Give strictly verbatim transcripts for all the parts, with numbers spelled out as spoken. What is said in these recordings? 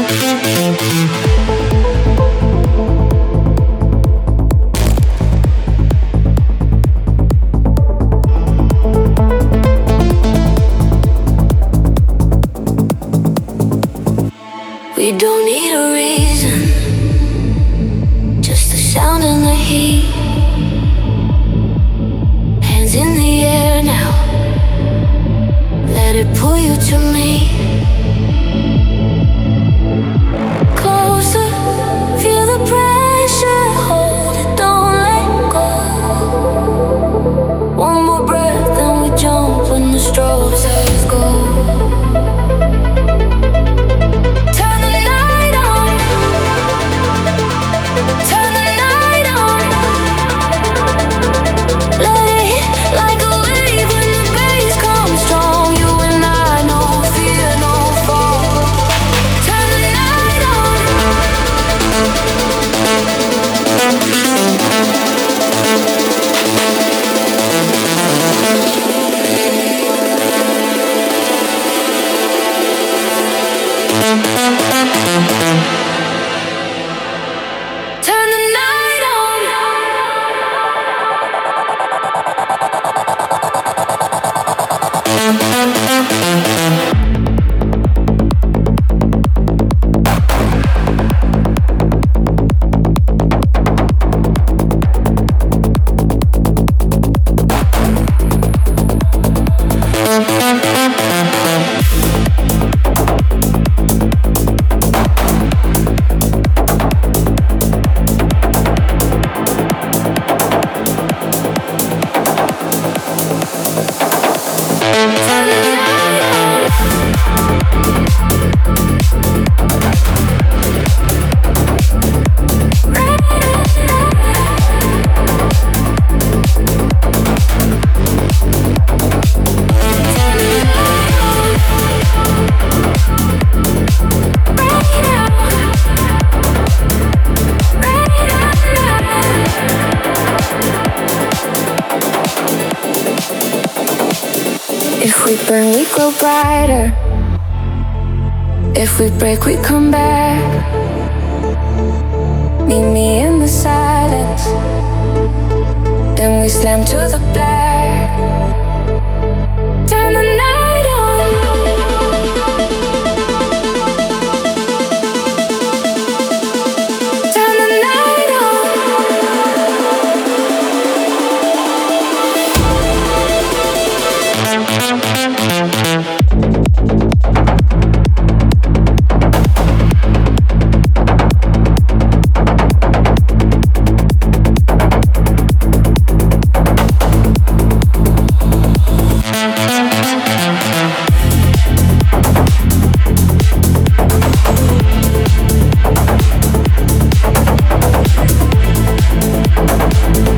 We don't need a reason, just the sound and the heat. Hands in the air now, let it pull you to me. Closer, feel the pressure, hold it, don't let go. One more breath and we jump when the strobe says go. If we burn, we grow brighter. If we break, we come back. Meet me in the silence, then we slam to the black. Turn the night on. Turn the night on.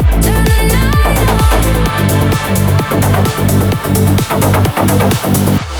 Turn the night on.